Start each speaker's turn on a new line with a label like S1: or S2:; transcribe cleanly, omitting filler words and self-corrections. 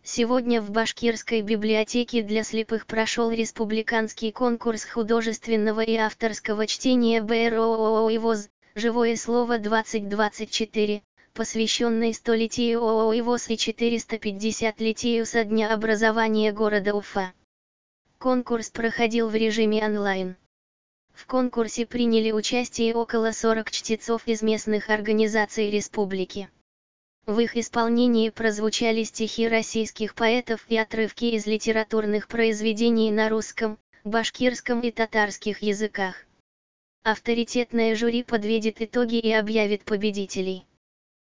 S1: Сегодня в Башкирской библиотеке для слепых прошел республиканский конкурс художественного и авторского чтения БРООО ИВОЗ «Живое слово-2024», посвященный 100-летию ООО ИВОЗ и 450-летию со дня образования города Уфа. Конкурс проходил в режиме онлайн. В конкурсе приняли участие около 40 чтецов из местных организаций республики. В их исполнении прозвучали стихи российских поэтов и отрывки из литературных произведений на русском, башкирском и татарских языках. Авторитетное жюри подведет итоги и объявит победителей.